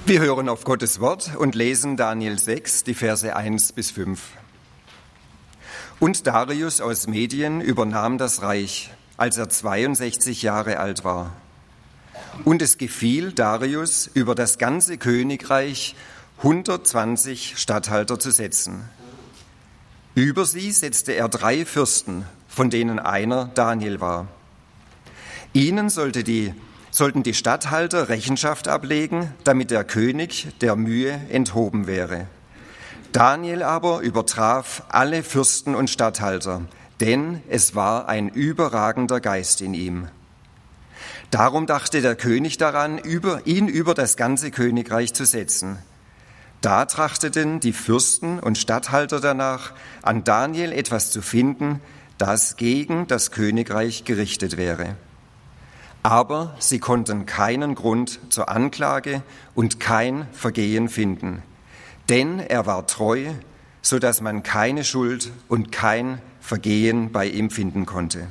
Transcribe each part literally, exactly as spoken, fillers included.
Wir hören auf Gottes Wort und lesen Daniel sechs, die Verse eins bis fünf. Und Darius aus Medien übernahm das Reich, als er zweiundsechzig Jahre alt war. Und es gefiel Darius, über das ganze Königreich hundertzwanzig Statthalter zu setzen. Über sie setzte er drei Fürsten, von denen einer Daniel war. Ihnen sollte die sollten die Statthalter Rechenschaft ablegen, damit der König der Mühe enthoben wäre. Daniel aber übertraf alle Fürsten und Statthalter, denn es war ein überragender Geist in ihm. Darum dachte der König daran, über, ihn über das ganze Königreich zu setzen. Da trachteten die Fürsten und Statthalter danach, an Daniel etwas zu finden, das gegen das Königreich gerichtet wäre. Aber sie konnten keinen Grund zur Anklage und kein Vergehen finden. Denn er war treu, so dass man keine Schuld und kein Vergehen bei ihm finden konnte.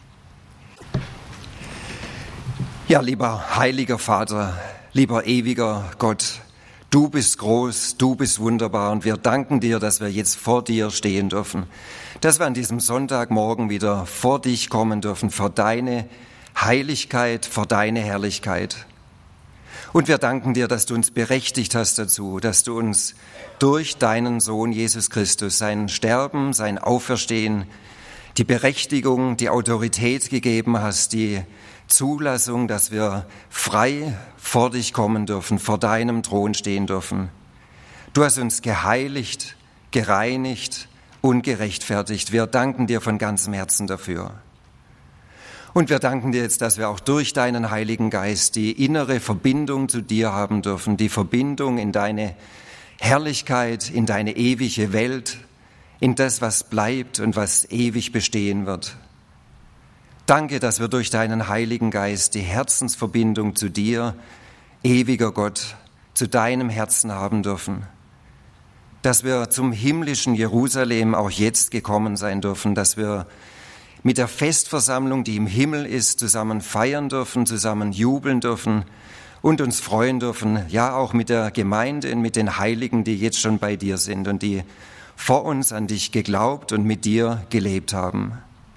Ja, lieber heiliger Vater, lieber ewiger Gott, du bist groß, du bist wunderbar und wir danken dir, dass wir jetzt vor dir stehen dürfen, dass wir an diesem Sonntagmorgen wieder vor dich kommen dürfen, vor deine Heiligkeit, vor deine Herrlichkeit. Und wir danken dir, dass du uns berechtigt hast dazu, dass du uns durch deinen Sohn Jesus Christus, sein Sterben, sein Auferstehen, die Berechtigung, die Autorität gegeben hast, die Zulassung, dass wir frei vor dich kommen dürfen, vor deinem Thron stehen dürfen. Du hast uns geheiligt, gereinigt und gerechtfertigt. Wir danken dir von ganzem Herzen dafür. Und wir danken dir jetzt, dass wir auch durch deinen Heiligen Geist die innere Verbindung zu dir haben dürfen, die Verbindung in deine Herrlichkeit, in deine ewige Welt, in das, was bleibt und was ewig bestehen wird. Danke, dass wir durch deinen Heiligen Geist die Herzensverbindung zu dir, ewiger Gott, zu deinem Herzen haben dürfen. Dass wir zum himmlischen Jerusalem auch jetzt gekommen sein dürfen, dass wir mit der Festversammlung, die im Himmel ist, zusammen feiern dürfen, zusammen jubeln dürfen und uns freuen dürfen, ja auch mit der Gemeinde und mit den Heiligen, die jetzt schon bei dir sind und die vor uns an dich geglaubt und mit dir gelebt haben.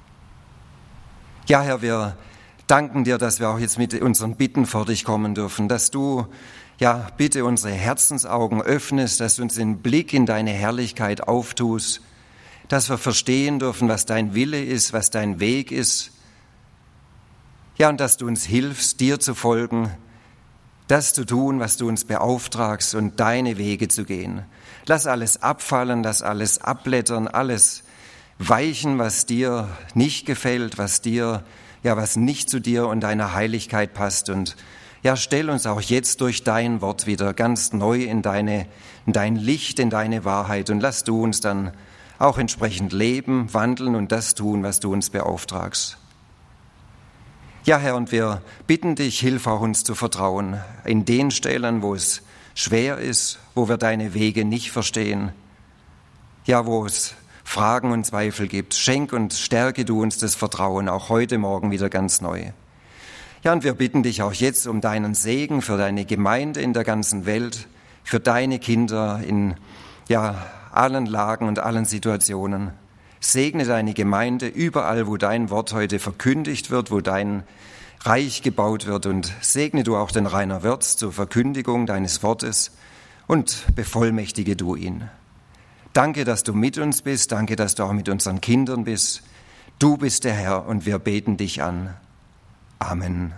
Ja, Herr, wir danken dir, dass wir auch jetzt mit unseren Bitten vor dich kommen dürfen, dass du, ja, bitte unsere Herzensaugen öffnest, dass du uns den Blick in deine Herrlichkeit auftust, dass wir verstehen dürfen, was dein Wille ist, was dein Weg ist. Ja, und dass du uns hilfst, dir zu folgen, das zu tun, was du uns beauftragst und deine Wege zu gehen. Lass alles abfallen, lass alles abblättern, alles weichen, was dir nicht gefällt, was dir, ja, was nicht zu dir und deiner Heiligkeit passt. Und ja, stell uns auch jetzt durch dein Wort wieder ganz neu in deine, in dein Licht, in deine Wahrheit und lass du uns dann auch entsprechend leben, wandeln und das tun, was du uns beauftragst. Ja, Herr, und wir bitten dich, hilf auch uns zu vertrauen in den Stellen, wo es schwer ist, wo wir deine Wege nicht verstehen, ja, wo es Fragen und Zweifel gibt. Schenk und stärke du uns das Vertrauen, auch heute Morgen wieder ganz neu. Ja, und wir bitten dich auch jetzt um deinen Segen für deine Gemeinde in der ganzen Welt, für deine Kinder in, ja, allen Lagen und allen Situationen. Segne deine Gemeinde überall, wo dein Wort heute verkündigt wird, wo dein Reich gebaut wird und segne du auch den Rainer Wörz zur Verkündigung deines Wortes und bevollmächtige du ihn. Danke, dass du mit uns bist, danke, dass du auch mit unseren Kindern bist. Du bist der Herr und wir beten dich an. Amen.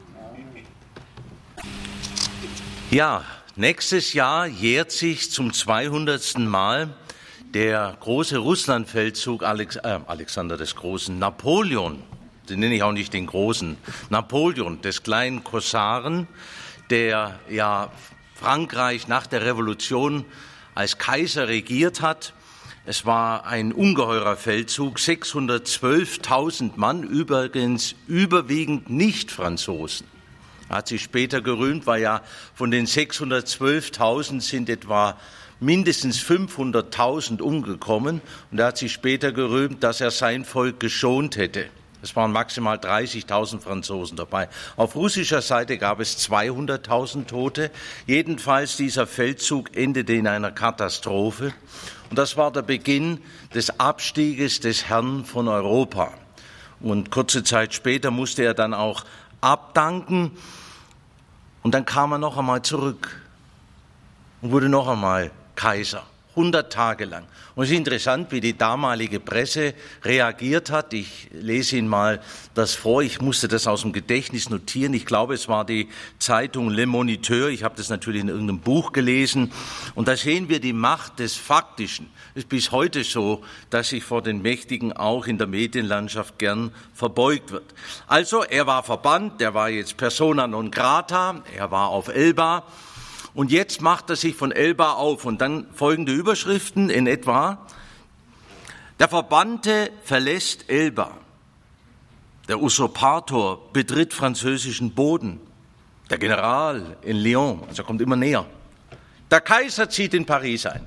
Ja, nächstes Jahr jährt sich zum zweihundertsten Mal der große Russlandfeldzug Alex, äh, Alexander des Großen, Napoleon, den nenne ich auch nicht den Großen, Napoleon, des kleinen Korsaren, der ja Frankreich nach der Revolution als Kaiser regiert hat. Es war ein ungeheurer Feldzug, sechshundertzwölftausend Mann, übrigens überwiegend Nicht-Franzosen. Er hat sich später gerühmt, weil ja von den sechshundertzwölftausend sind etwa mindestens fünfhunderttausend umgekommen. Und er hat sich später gerühmt, dass er sein Volk geschont hätte. Es waren maximal dreißigtausend Franzosen dabei. Auf russischer Seite gab es zweihunderttausend Tote. Jedenfalls dieser Feldzug endete in einer Katastrophe. Und das war der Beginn des Abstieges des Herrn von Europa. Und kurze Zeit später musste er dann auch abdanken. Und dann kam er noch einmal zurück und wurde noch einmal Kaiser. hundert Tage lang. Und es ist interessant, wie die damalige Presse reagiert hat. Ich lese Ihnen mal das vor. Ich musste das aus dem Gedächtnis notieren. Ich glaube, es war die Zeitung Le Moniteur. Ich habe das natürlich in irgendeinem Buch gelesen. Und da sehen wir die Macht des Faktischen. Es ist bis heute so, dass sich vor den Mächtigen auch in der Medienlandschaft gern verbeugt wird. Also, er war verbannt. Er war jetzt persona non grata. Er war auf Elba. Und jetzt macht er sich von Elba auf und dann folgende Überschriften in etwa. Der Verbannte verlässt Elba. Der Usurpator betritt französischen Boden. Der General in Lyon, also kommt immer näher. Der Kaiser zieht in Paris ein.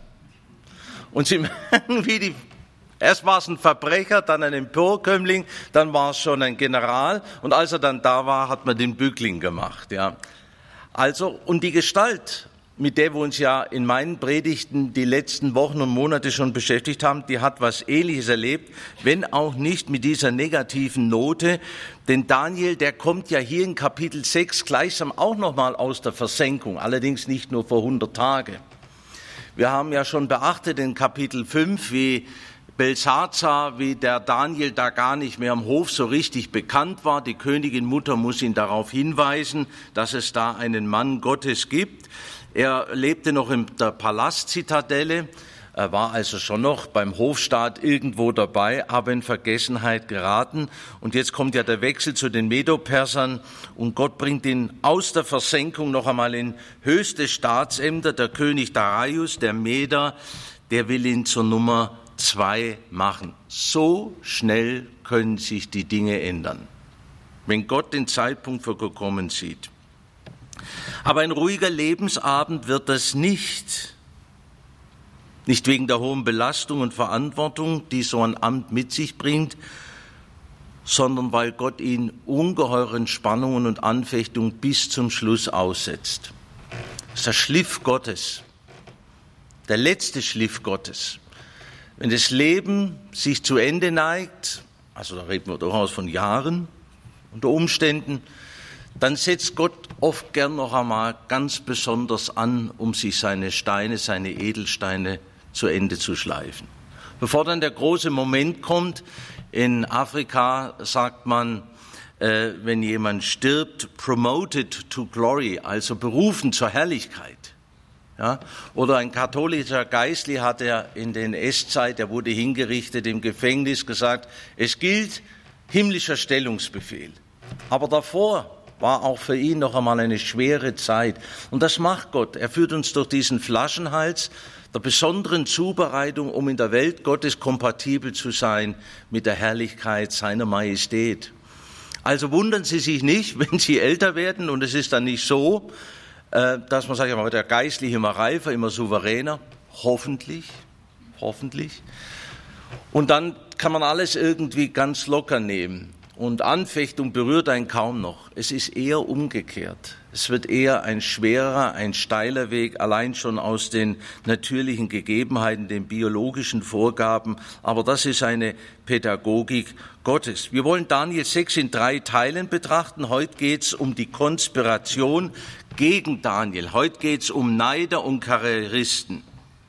Und Sie merken, wie die, erst war es ein Verbrecher, dann ein Emporkömmling, dann war es schon ein General. Und als er dann da war, hat man den Bückling gemacht, ja. Also, und die Gestalt, mit der wir uns ja in meinen Predigten die letzten Wochen und Monate schon beschäftigt haben, die hat was Ähnliches erlebt, wenn auch nicht mit dieser negativen Note. Denn Daniel, der kommt ja hier in Kapitel sechs gleichsam auch nochmal aus der Versenkung, allerdings nicht nur vor hundert Tage. Wir haben ja schon beachtet in Kapitel fünf, wie Belshazzar, wie der Daniel da gar nicht mehr am Hof so richtig bekannt war. Die Königin Mutter muss ihn darauf hinweisen, dass es da einen Mann Gottes gibt. Er lebte noch in der Palastzitadelle, er war also schon noch beim Hofstaat irgendwo dabei, aber in Vergessenheit geraten. Und jetzt kommt ja der Wechsel zu den Medo-Persern und Gott bringt ihn aus der Versenkung noch einmal in höchste Staatsämter. Der König Darius, der Meder, der will ihn zur Nummer zwei machen. So schnell können sich die Dinge ändern, wenn Gott den Zeitpunkt für gekommen sieht. Aber ein ruhiger Lebensabend wird das nicht. Nicht wegen der hohen Belastung und Verantwortung, die so ein Amt mit sich bringt, sondern weil Gott ihn ungeheuren Spannungen und Anfechtungen bis zum Schluss aussetzt. Das ist der Schliff Gottes, der letzte Schliff Gottes. Wenn das Leben sich zu Ende neigt, also da reden wir durchaus von Jahren, unter Umständen, dann setzt Gott oft gern noch einmal ganz besonders an, um sich seine Steine, seine Edelsteine zu Ende zu schleifen. Bevor dann der große Moment kommt, in Afrika sagt man, äh, wenn jemand stirbt, promoted to glory, also berufen zur Herrlichkeit. Ja, oder ein katholischer Geistlicher hat er in der N S-Zeit, der wurde hingerichtet im Gefängnis, gesagt, es gilt himmlischer Stellungsbefehl. Aber davor war auch für ihn noch einmal eine schwere Zeit. Und das macht Gott. Er führt uns durch diesen Flaschenhals der besonderen Zubereitung, um in der Welt Gottes kompatibel zu sein mit der Herrlichkeit seiner Majestät. Also wundern Sie sich nicht, wenn Sie älter werden und es ist dann nicht so, dass man sagt, ja, der Geistliche immer reifer, immer souveräner, hoffentlich, hoffentlich. Und dann kann man alles irgendwie ganz locker nehmen. Und Anfechtung berührt einen kaum noch. Es ist eher umgekehrt. Es wird eher ein schwerer, ein steiler Weg, allein schon aus den natürlichen Gegebenheiten, den biologischen Vorgaben. Aber das ist eine Pädagogik Gottes. Wir wollen Daniel sechs in drei Teilen betrachten. Heute geht es um die Konspiration gegen Daniel. Heute geht es um Neider und Karrieristen.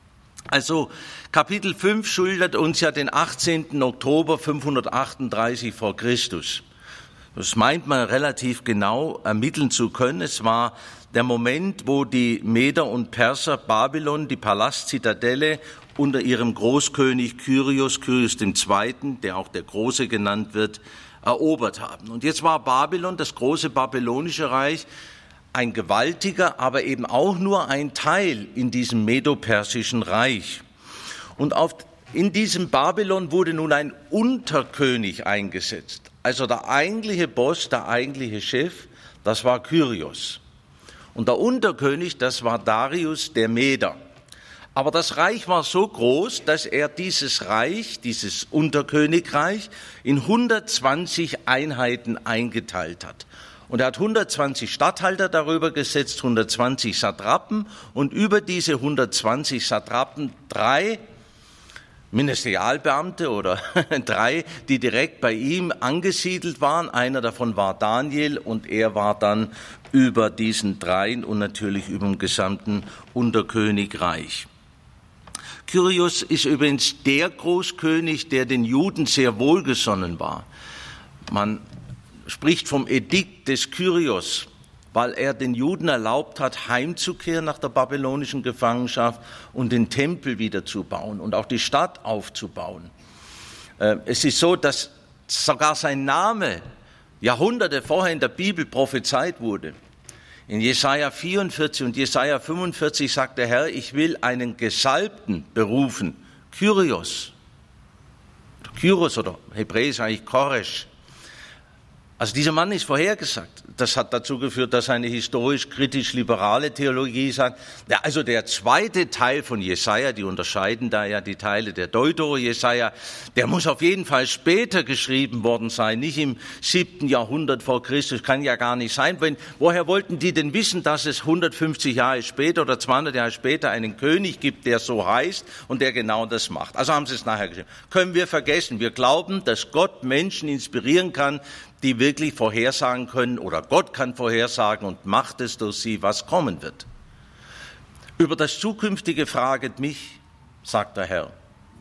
Also Kapitel fünf schildert uns ja den achtzehnten Oktober fünfhundertachtunddreißig vor Christus. Das meint man relativ genau ermitteln zu können. Es war der Moment, wo die Meder und Perser Babylon, die Palastzitadelle, unter ihrem Großkönig Kyrios, Kyrios der Zweite., der auch der Große genannt wird, erobert haben. Und jetzt war Babylon, das große babylonische Reich, ein gewaltiger, aber eben auch nur ein Teil in diesem medo-persischen Reich. Und auf, in diesem Babylon wurde nun ein Unterkönig eingesetzt. Also der eigentliche Boss, der eigentliche Chef, das war Kyrios. Und der Unterkönig, das war Darius der Meder. Aber das Reich war so groß, dass er dieses Reich, dieses Unterkönigreich, in hundertzwanzig Einheiten eingeteilt hat. Und er hat hundertzwanzig Statthalter darüber gesetzt, hundertzwanzig Satrapen und über diese hundertzwanzig Satrapen drei Ministerialbeamte oder drei, die direkt bei ihm angesiedelt waren. Einer davon war Daniel und er war dann über diesen dreien und natürlich über dem gesamten Unterkönigreich. Kyrios ist übrigens der Großkönig, der den Juden sehr wohlgesonnen war. Man spricht vom Edikt des Kyrios, weil er den Juden erlaubt hat, heimzukehren nach der babylonischen Gefangenschaft und den Tempel wieder zu bauen und auch die Stadt aufzubauen. Es ist so, dass sogar sein Name Jahrhunderte vorher in der Bibel prophezeit wurde. In Jesaja vierundvierzig und Jesaja fünfundvierzig sagt der Herr, ich will einen Gesalbten berufen, Kyrios. Kyros oder hebräisch eigentlich Koresh. Also dieser Mann ist vorhergesagt. Das hat dazu geführt, dass eine historisch-kritisch-liberale Theologie sagt, ja, also der zweite Teil von Jesaja, die unterscheiden da ja die Teile der Deutero-Jesaja, der muss auf jeden Fall später geschrieben worden sein, nicht im siebten Jahrhundert vor Christus, kann ja gar nicht sein. Wenn, woher wollten die denn wissen, dass es hundertfünfzig Jahre später oder zweihundert Jahre später einen König gibt, der so heißt und der genau das macht? Also haben sie es nachher geschrieben. Können wir vergessen. Wir glauben, dass Gott Menschen inspirieren kann, die wirklich vorhersagen können, oder Gott kann vorhersagen und macht es durch sie, was kommen wird. Über das Zukünftige fraget mich, sagt der Herr.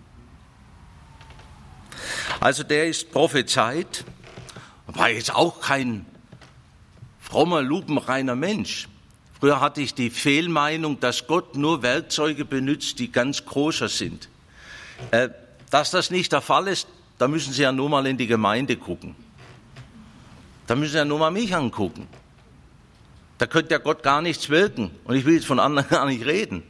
Also der ist prophezeit, war jetzt auch kein frommer, lupenreiner Mensch. Früher hatte ich die Fehlmeinung, dass Gott nur Werkzeuge benutzt, die ganz koscher sind. Äh, dass das nicht der Fall ist, da müssen Sie ja nur mal in die Gemeinde gucken. Da müssen Sie ja nur mal mich angucken. Da könnte ja Gott gar nichts wirken. Und ich will jetzt von anderen gar nicht reden.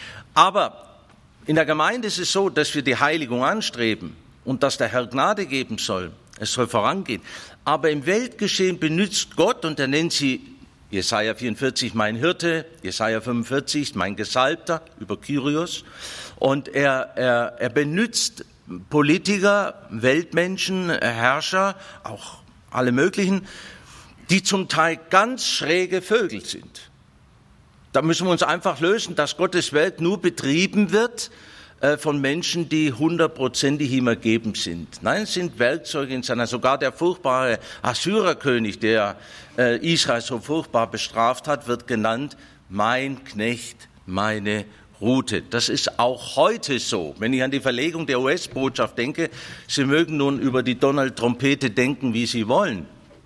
Aber in der Gemeinde ist es so, dass wir die Heiligung anstreben und dass der Herr Gnade geben soll. Es soll vorangehen. Aber im Weltgeschehen benutzt Gott, und er nennt sie Jesaja vierundvierzig mein Hirte, Jesaja fünfundvierzig mein Gesalbter über Kyrios. Und er, er, er benutzt Politiker, Weltmenschen, Herrscher, auch alle möglichen, die zum Teil ganz schräge Vögel sind. Da müssen wir uns einfach lösen, dass Gottes Welt nur betrieben wird äh, von Menschen, die hundertprozentig ihm ergeben sind. Nein, es sind Werkzeuge in seiner, sogar der furchtbare Assyrerkönig, der äh, Israel so furchtbar bestraft hat, wird genannt, mein Knecht, meine Rute. Das ist auch heute so. Wenn ich an die Verlegung der U S-Botschaft denke, Sie mögen nun über die Donald-Trompete denken, wie Sie wollen.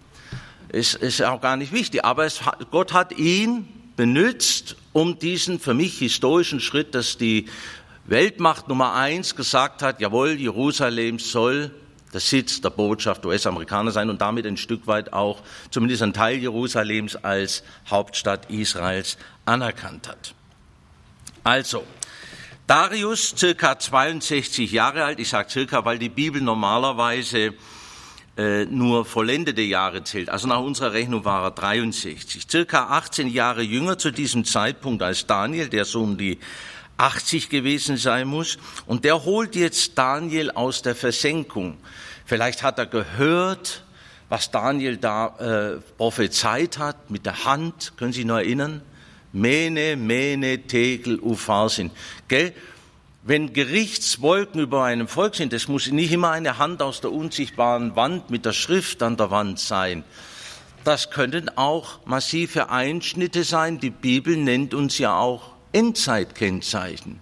Es ist auch gar nicht wichtig. Aber es, Gott hat ihn benutzt, um diesen für mich historischen Schritt, dass die Weltmacht Nummer eins gesagt hat, jawohl, Jerusalem soll der Sitz der Botschaft U S-Amerikaner sein und damit ein Stück weit auch zumindest ein Teil Jerusalems als Hauptstadt Israels anerkannt hat. Also, Darius, circa zweiundsechzig Jahre alt, ich sage circa, weil die Bibel normalerweise äh, nur vollendete Jahre zählt, also nach unserer Rechnung war er dreiundsechzig, circa achtzehn Jahre jünger zu diesem Zeitpunkt als Daniel, der so um die achtzig gewesen sein muss, und der holt jetzt Daniel aus der Versenkung. Vielleicht hat er gehört, was Daniel da äh, prophezeit hat mit der Hand, können Sie sich noch erinnern? Mene, Mene, Tegel, Upharsin. Gell? Wenn Gerichtswolken über einem Volk sind, das muss nicht immer eine Hand aus der unsichtbaren Wand mit der Schrift an der Wand sein. Das können auch massive Einschnitte sein. Die Bibel nennt uns ja auch Endzeitkennzeichen.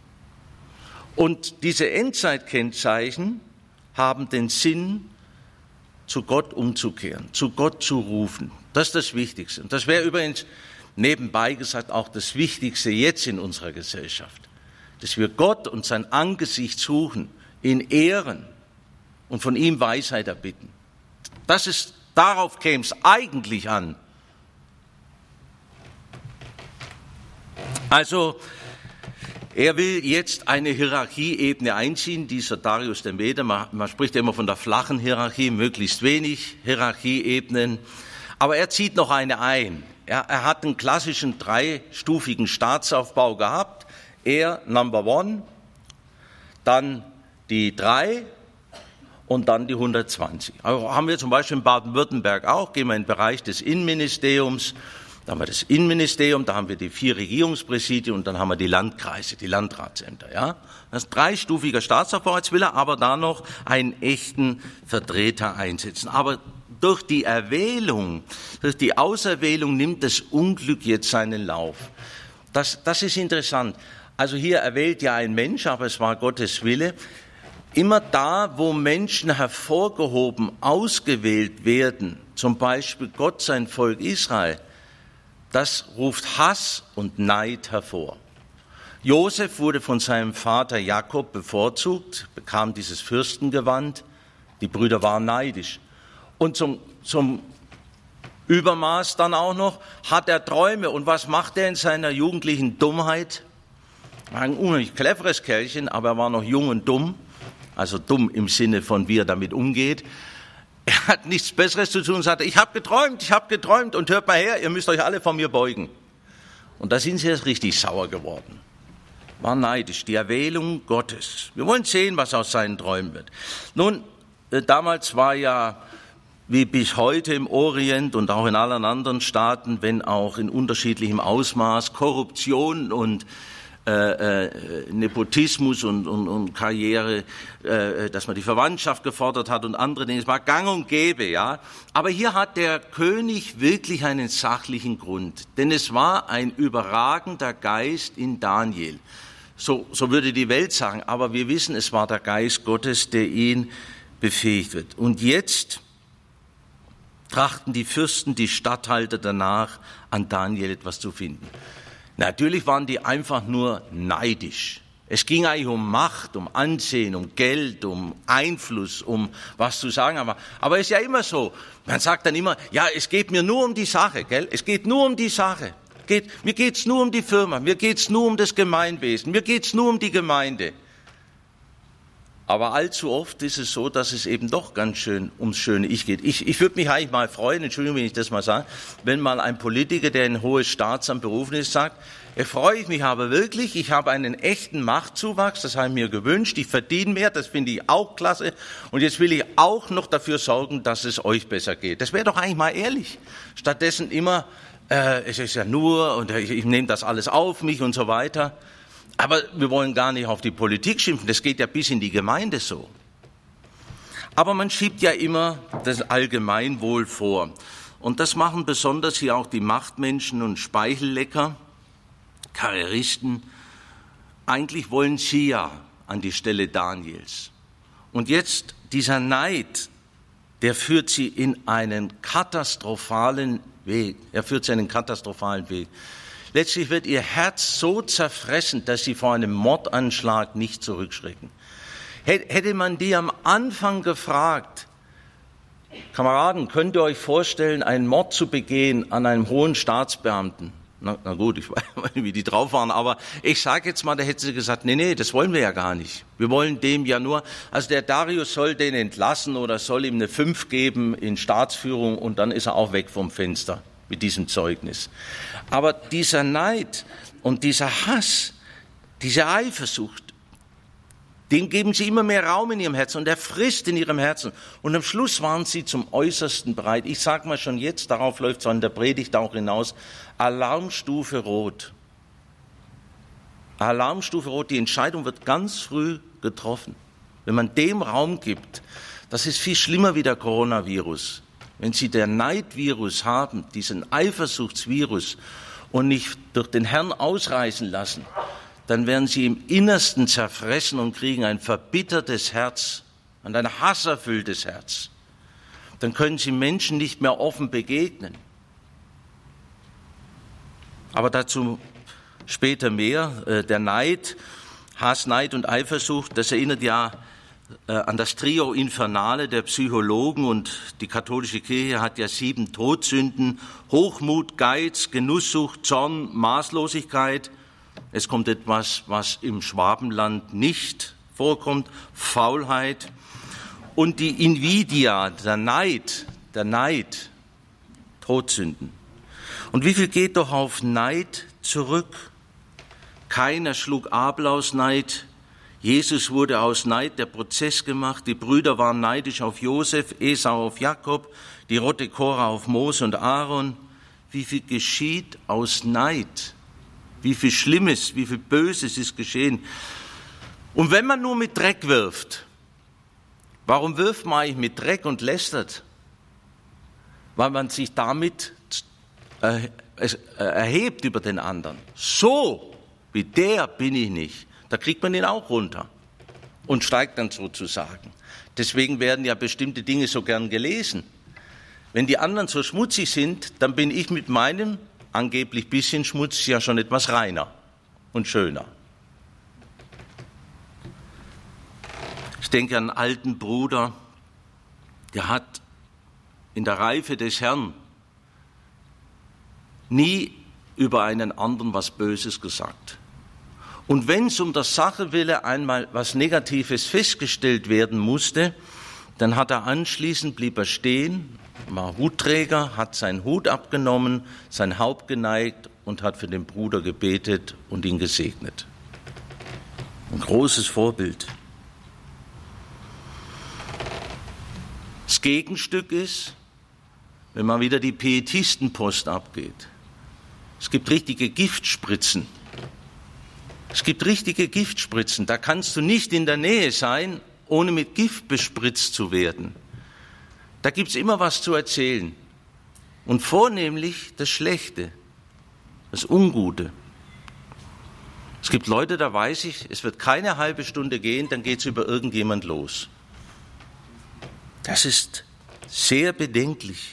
Und diese Endzeitkennzeichen haben den Sinn, zu Gott umzukehren, zu Gott zu rufen. Das ist das Wichtigste. Und das wäre übrigens nebenbei gesagt auch das Wichtigste jetzt in unserer Gesellschaft, dass wir Gott und sein Angesicht suchen, ihn ehren und von ihm Weisheit erbitten. Das ist, darauf käme es eigentlich an. Also, er will jetzt eine Hierarchieebene einziehen, dieser Darius der Mede. Man, man spricht immer von der flachen Hierarchie, möglichst wenig Hierarchieebenen. Aber er zieht noch eine ein. Er, er hat einen klassischen dreistufigen Staatsaufbau gehabt. Er Number One, dann die drei und dann die hundertzwanzig. Also haben wir zum Beispiel in Baden-Württemberg auch, gehen wir in den Bereich des Innenministeriums, da haben wir das Innenministerium, da haben wir die vier Regierungspräsidien und dann haben wir die Landkreise, die Landratsämter. Ja? Das ist ein dreistufiger Staatsaufbau, jetzt will er aber da noch einen echten Vertreter einsetzen. Aber durch die Erwählung, durch die Auserwählung nimmt das Unglück jetzt seinen Lauf. Das, das ist interessant. Also hier erwählt ja ein Mensch, aber es war Gottes Wille. Immer da, wo Menschen hervorgehoben, ausgewählt werden, zum Beispiel Gott, sein Volk Israel, das ruft Hass und Neid hervor. Josef wurde von seinem Vater Jakob bevorzugt, bekam dieses Fürstengewand. Die Brüder waren neidisch. Und zum, zum Übermaß dann auch noch hat er Träume. Und was macht er in seiner jugendlichen Dummheit? Ein unheimlich cleveres Kerlchen, aber er war noch jung und dumm. Also dumm im Sinne von, wie er damit umgeht. Er hat nichts Besseres zu tun und sagte, ich habe geträumt, ich habe geträumt und hört mal her, ihr müsst euch alle vor mir beugen. Und da sind sie jetzt richtig sauer geworden. War neidisch, die Erwählung Gottes. Wir wollen sehen, was aus seinen Träumen wird. Nun, äh, damals war ja, wie bis heute im Orient und auch in allen anderen Staaten, wenn auch in unterschiedlichem Ausmaß, Korruption und Äh, äh, Nepotismus und, und, und Karriere, äh, dass man die Verwandtschaft gefordert hat und andere Dinge. Es war gang und gäbe, ja. Aber hier hat der König wirklich einen sachlichen Grund. Denn es war ein überragender Geist in Daniel. So, so würde die Welt sagen. Aber wir wissen, es war der Geist Gottes, der ihn befähigt wird. Und jetzt trachten die Fürsten, die Statthalter danach, an Daniel etwas zu finden. Natürlich waren die einfach nur neidisch. Es ging eigentlich um Macht, um Ansehen, um Geld, um Einfluss, um was zu sagen. Aber, aber es ist ja immer so. Man sagt dann immer, ja, es geht mir nur um die Sache, gell? Es geht nur um die Sache. Geht, mir geht's nur um die Firma, mir geht's nur um das Gemeinwesen, mir geht's nur um die Gemeinde. Aber allzu oft ist es so, dass es eben doch ganz schön ums schöne Ich geht. Ich, ich würde mich eigentlich mal freuen, Entschuldigung, wenn ich das mal sage, wenn mal ein Politiker, der in ein hohes Staatsamt berufen ist, sagt, er freue ich mich aber wirklich, ich habe einen echten Machtzuwachs, das habe ich mir gewünscht, ich verdiene mehr, das finde ich auch klasse und jetzt will ich auch noch dafür sorgen, dass es euch besser geht. Das wäre doch eigentlich mal ehrlich. Stattdessen immer, äh, es ist ja nur und ich, ich nehme das alles auf mich und so weiter. Aber wir wollen gar nicht auf die Politik schimpfen, das geht ja bis in die Gemeinde so. Aber man schiebt ja immer das Allgemeinwohl vor. Und das machen besonders hier auch die Machtmenschen und Speichellecker, Karrieristen. Eigentlich wollen sie ja an die Stelle Daniels. Und jetzt dieser Neid, der führt sie in einen katastrophalen Weg. Er führt sie in einen katastrophalen Weg. Letztlich wird ihr Herz so zerfressen, dass sie vor einem Mordanschlag nicht zurückschrecken. Hätte man die am Anfang gefragt, Kameraden, könnt ihr euch vorstellen, einen Mord zu begehen an einem hohen Staatsbeamten? Na, na gut, ich weiß nicht, wie die drauf waren, aber ich sage jetzt mal, da hätte sie gesagt, nee, nee, das wollen wir ja gar nicht. Wir wollen dem ja nur, also der Darius soll den entlassen oder soll ihm eine fünf geben in Staatsführung und dann ist er auch weg vom Fenster mit diesem Zeugnis. Aber dieser Neid und dieser Hass, diese Eifersucht, den geben sie immer mehr Raum in ihrem Herzen und er frisst in ihrem Herzen. Und am Schluss waren sie zum Äußersten bereit. Ich sage mal schon jetzt, darauf läuft es an der Predigt auch hinaus, Alarmstufe Rot. Alarmstufe Rot, die Entscheidung wird ganz früh getroffen. Wenn man dem Raum gibt, das ist viel schlimmer wie der Coronavirus. Wenn Sie der Neidvirus haben, diesen Eifersuchtsvirus und nicht durch den Herrn ausreißen lassen, dann werden Sie im Innersten zerfressen und kriegen ein verbittertes Herz und ein hasserfülltes Herz. Dann können Sie Menschen nicht mehr offen begegnen. Aber dazu später mehr. Der Neid, Hass, Neid und Eifersucht, das erinnert ja an das Trio Infernale der Psychologen und die katholische Kirche hat ja sieben Todsünden, Hochmut, Geiz, Genusssucht, Zorn, Maßlosigkeit. Es kommt etwas, was im Schwabenland nicht vorkommt, Faulheit und die Invidia, der Neid, der Neid, Todsünden. Und wie viel geht doch auf Neid zurück? Keiner schlug Abel aus Neid. Jesus wurde aus Neid der Prozess gemacht. Die Brüder waren neidisch auf Josef, Esau auf Jakob, die Rotte Korah auf Mose und Aaron. Wie viel geschieht aus Neid? Wie viel Schlimmes, wie viel Böses ist geschehen? Und wenn man nur mit Dreck wirft, warum wirft man eigentlich mit Dreck und lästert? Weil man sich damit äh, erhebt über den anderen. So wie der bin ich nicht. Da kriegt man ihn auch runter und steigt dann sozusagen. Deswegen werden ja bestimmte Dinge so gern gelesen. Wenn die anderen so schmutzig sind, dann bin ich mit meinem angeblich bisschen Schmutz ja schon etwas reiner und schöner. Ich denke an einen alten Bruder, der hat in der Reife des Herrn nie über einen anderen was Böses gesagt. Und wenn es um der Sache willen einmal was Negatives festgestellt werden musste, dann hat er anschließend, blieb er stehen, war Hutträger, hat seinen Hut abgenommen, sein Haupt geneigt und hat für den Bruder gebetet und ihn gesegnet. Ein großes Vorbild. Das Gegenstück ist, wenn man wieder die Pietistenpost abgeht. Es gibt richtige Giftspritzen. Es gibt richtige Giftspritzen. Da kannst du nicht in der Nähe sein, ohne mit Gift bespritzt zu werden. Da gibt es immer was zu erzählen. Und vornehmlich das Schlechte, das Ungute. Es gibt Leute, da weiß ich, es wird keine halbe Stunde gehen, dann geht es über irgendjemand los. Das ist sehr bedenklich.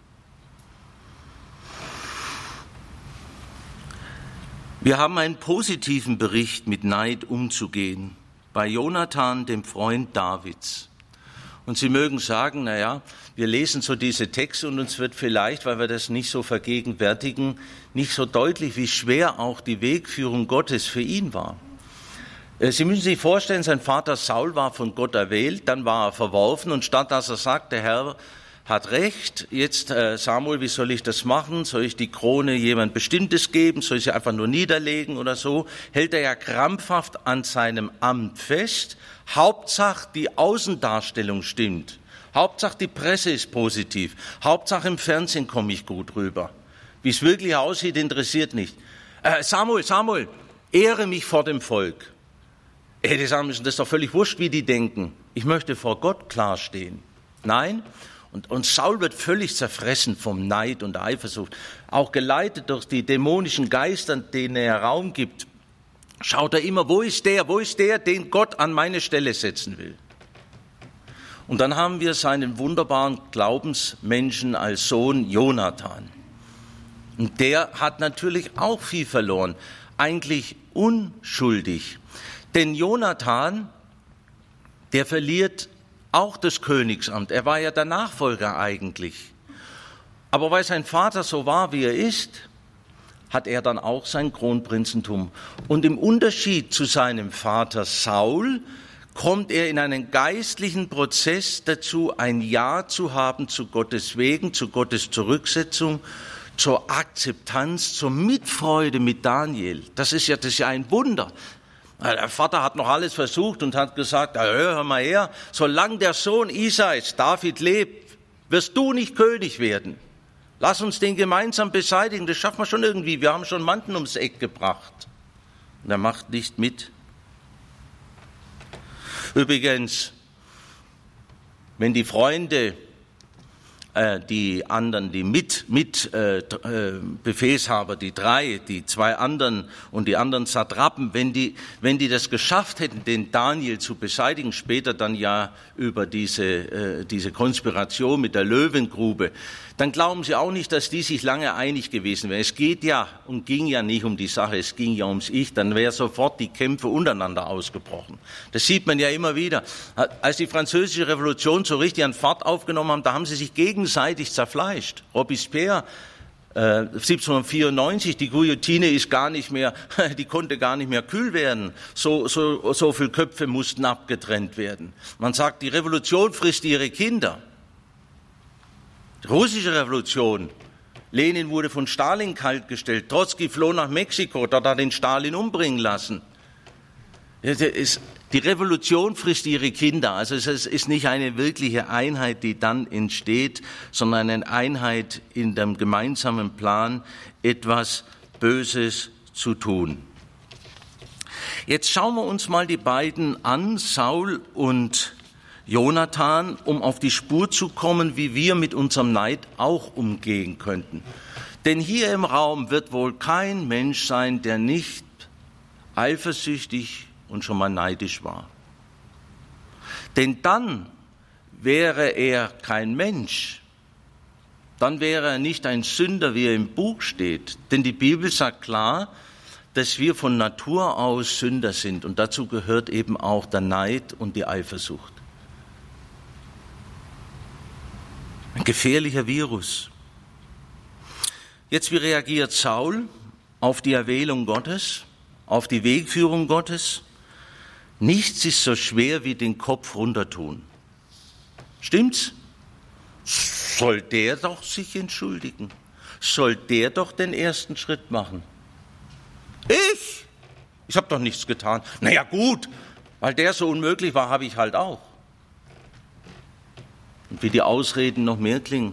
Wir haben einen positiven Bericht, mit Neid umzugehen, bei Jonathan, dem Freund Davids. Und Sie mögen sagen, naja, wir lesen so diese Texte und uns wird vielleicht, weil wir das nicht so vergegenwärtigen, nicht so deutlich, wie schwer auch die Wegführung Gottes für ihn war. Sie müssen sich vorstellen, sein Vater Saul war von Gott erwählt, dann war er verworfen und statt dass er sagt, der Herr hat recht, jetzt äh, Samuel, wie soll ich das machen? Soll ich die Krone jemand Bestimmtes geben? Soll ich sie einfach nur niederlegen oder so? Hält er ja krampfhaft an seinem Amt fest. Hauptsache die Außendarstellung stimmt. Hauptsache die Presse ist positiv. Hauptsache im Fernsehen komme ich gut rüber. Wie es wirklich aussieht, interessiert nicht. Äh, Samuel, Samuel, ehre mich vor dem Volk. Er hätte sagen müssen, das ist doch völlig wurscht, wie die denken. Ich möchte vor Gott klarstehen. Nein. Und, und Saul wird völlig zerfressen vom Neid und der Eifersucht. Auch geleitet durch die dämonischen Geister, denen er Raum gibt, schaut er immer, wo ist der, wo ist der, den Gott an meine Stelle setzen will. Und dann haben wir seinen wunderbaren Glaubensmenschen als Sohn Jonathan. Und der hat natürlich auch viel verloren, eigentlich unschuldig. Denn Jonathan, der verliert auch das Königsamt. Er war ja der Nachfolger eigentlich. Aber weil sein Vater so war, wie er ist, hat er dann auch sein Kronprinzentum. Und im Unterschied zu seinem Vater Saul kommt er in einen geistlichen Prozess dazu, ein Ja zu haben zu Gottes Wegen, zu Gottes Zurücksetzung, zur Akzeptanz, zur Mitfreude mit Daniel. Das ist ja, das ist ja ein Wunder. Der Vater hat noch alles versucht und hat gesagt, hör mal her, solange der Sohn Isais, David, lebt, wirst du nicht König werden. Lass uns den gemeinsam beseitigen, das schaffen wir schon irgendwie, wir haben schon Manten ums Eck gebracht. Und er macht nicht mit. Übrigens, wenn die Freunde, äh, die anderen, die mit, mit äh, Befehlshaber, die drei, die zwei anderen und die anderen Satrapen, wenn die, wenn die das geschafft hätten, den Daniel zu beseitigen, später dann ja über diese, äh, diese Konspiration mit der Löwengrube, dann glauben Sie auch nicht, dass die sich lange einig gewesen wären. Es geht ja und ging ja nicht um die Sache, es ging ja ums Ich, dann wäre sofort die Kämpfe untereinander ausgebrochen. Das sieht man ja immer wieder. Als die französische Revolution so richtig an Fahrt aufgenommen haben, da haben sie sich gegenseitig zerfleischt. Robespierre, äh, siebzehnhundertvierundneunzig, die Guillotine ist gar nicht mehr, die konnte gar nicht mehr kühl werden. So, so, so viele Köpfe mussten abgetrennt werden. Man sagt, die Revolution frisst ihre Kinder. Die russische Revolution Lenin wurde von Stalin kaltgestellt. Trotzki floh nach Mexiko, dort hat ihn Stalin umbringen lassen. Die Revolution frisst ihre Kinder. Also es ist nicht eine wirkliche Einheit, die dann entsteht, sondern eine Einheit in dem gemeinsamen Plan, etwas Böses zu tun. Jetzt schauen wir uns mal die beiden an, Saul und Jonathan, um auf die Spur zu kommen, wie wir mit unserem Neid auch umgehen könnten. Denn hier im Raum wird wohl kein Mensch sein, der nicht eifersüchtig und schon mal neidisch war. Denn dann wäre er kein Mensch. Dann wäre er nicht ein Sünder, wie er im Buch steht. Denn die Bibel sagt klar, dass wir von Natur aus Sünder sind. Und dazu gehört eben auch der Neid und die Eifersucht. Ein gefährlicher Virus. Jetzt, wie reagiert Saul auf die Erwählung Gottes, auf die Wegführung Gottes? Nichts ist so schwer wie den Kopf runtertun. Stimmt's? Soll der doch sich entschuldigen? Soll der doch den ersten Schritt machen? Ich? Ich habe doch nichts getan. Na ja, gut, weil der so unmöglich war, habe ich halt auch. Und wie die Ausreden noch mehr klingen.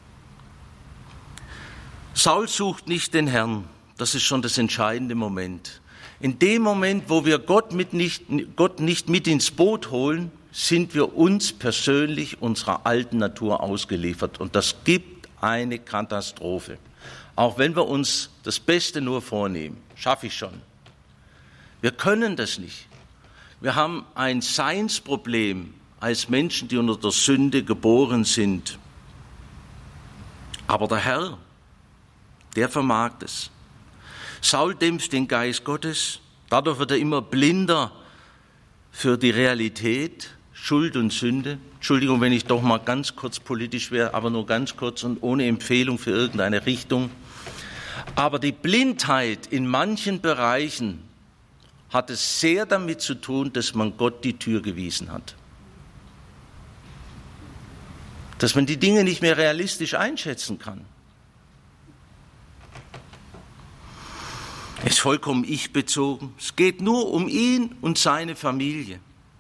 Saul sucht nicht den Herrn. Das ist schon das entscheidende Moment. In dem Moment, wo wir Gott, mit nicht, Gott nicht mit ins Boot holen, sind wir uns persönlich unserer alten Natur ausgeliefert. Und das gibt eine Katastrophe. Auch wenn wir uns das Beste nur vornehmen. Schaffe ich schon. Wir können das nicht. Wir haben ein Seinsproblem als Menschen, die unter der Sünde geboren sind. Aber der Herr, der vermag es. Saul dämpft den Geist Gottes, dadurch wird er immer blinder für die Realität, Schuld und Sünde. Entschuldigung, wenn ich doch mal ganz kurz politisch wäre, aber nur ganz kurz und ohne Empfehlung für irgendeine Richtung. Aber die Blindheit in manchen Bereichen hat es sehr damit zu tun, dass man Gott die Tür gewiesen hat. Dass man die Dinge nicht mehr realistisch einschätzen kann. Er ist vollkommen ich-bezogen. Es geht nur um ihn und seine Familie.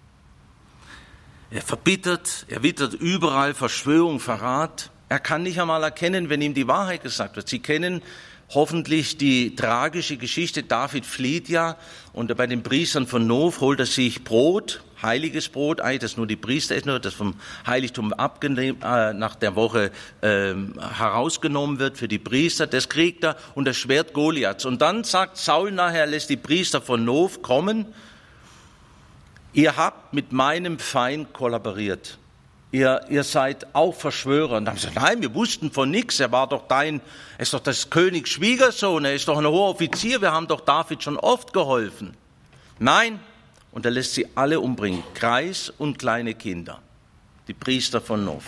Er verbittert, er wittert überall Verschwörung, Verrat. Er kann nicht einmal erkennen, wenn ihm die Wahrheit gesagt wird. Sie kennen hoffentlich die tragische Geschichte. David flieht ja und bei den Priestern von Nof holt er sich Brot, heiliges Brot, eigentlich das nur die Priester essen, das vom Heiligtum abgenommen, äh, nach der Woche äh, herausgenommen wird für die Priester. Das kriegt er und das Schwert Goliaths. Und dann sagt Saul nachher, lässt die Priester von Nof kommen. Ihr habt mit meinem Feind kollaboriert. Ihr, ihr seid auch Verschwörer. Und dann haben sie gesagt, nein, wir wussten von nichts. Er war doch dein, er ist doch das Königs Schwiegersohn. Er ist doch ein hoher Offizier. Wir haben doch David schon oft geholfen. Nein. Und er lässt sie alle umbringen. Kreis und kleine Kinder. Die Priester von Nof.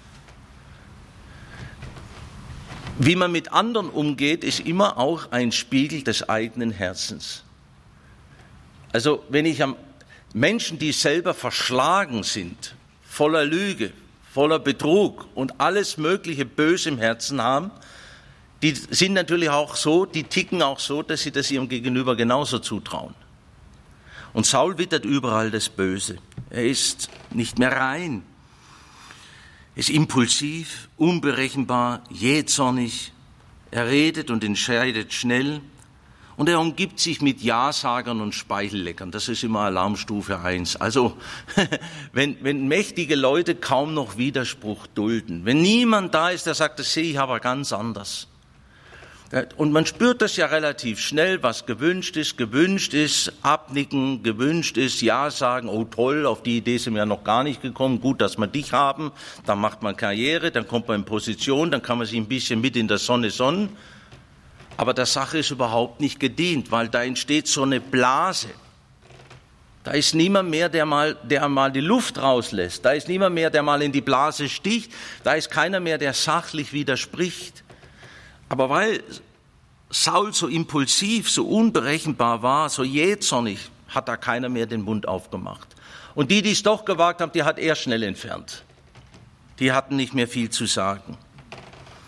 Wie man mit anderen umgeht, ist immer auch ein Spiegel des eigenen Herzens. Also, wenn ich am Menschen, die selber verschlagen sind, voller Lüge, voller Betrug und alles mögliche Böse im Herzen haben, die sind natürlich auch so, die ticken auch so, dass sie das ihrem Gegenüber genauso zutrauen. Und Saul wittert überall das Böse. Er ist nicht mehr rein. Er ist impulsiv, unberechenbar, jähzornig. Er redet und entscheidet schnell. Und er umgibt sich mit Ja-Sagern und Speichelleckern. Das ist immer Alarmstufe eins. Also, wenn, wenn mächtige Leute kaum noch Widerspruch dulden, wenn niemand da ist, der sagt, das sehe ich aber ganz anders. Und man spürt das ja relativ schnell, was gewünscht ist. Gewünscht ist abnicken, gewünscht ist Ja sagen, oh toll, auf die Idee sind wir ja noch gar nicht gekommen, gut, dass wir dich haben. Dann macht man Karriere, dann kommt man in Position, dann kann man sich ein bisschen mit in der Sonne sonnen. Aber der Sache ist überhaupt nicht gedient, weil da entsteht so eine Blase. Da ist niemand mehr, der mal, der mal die Luft rauslässt. Da ist niemand mehr, der mal in die Blase sticht. Da ist keiner mehr, der sachlich widerspricht. Aber weil Saul so impulsiv, so unberechenbar war, so jähzornig, hat da keiner mehr den Mund aufgemacht. Und die, die es doch gewagt haben, die hat er schnell entfernt. Die hatten nicht mehr viel zu sagen.